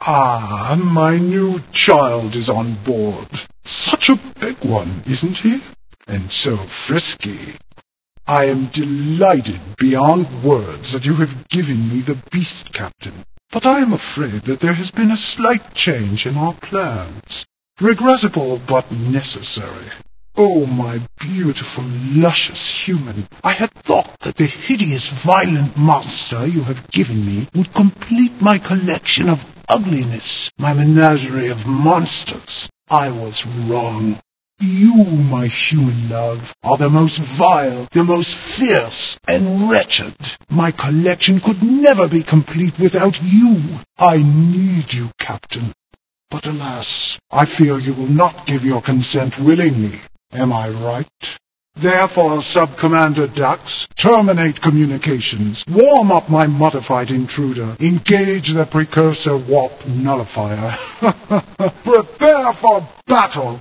Ah, my new child is on board. Such a big one, isn't he? And so frisky. I am delighted beyond words that you have given me the beast, Captain. But I am afraid that there has been a slight change in our plans. Regrettable, but necessary. Oh, my beautiful, luscious human, I had thought that the hideous, violent monster you have given me would complete my collection of ugliness, my menagerie of monsters. I was wrong. You, my human love, are the most vile, the most fierce and wretched. My collection could never be complete without you. I need you, Captain. But alas, I fear you will not give your consent willingly. Am I right? Therefore, Sub-Commander Dax, terminate communications, warm up my modified intruder, engage the precursor warp nullifier. Prepare for battle!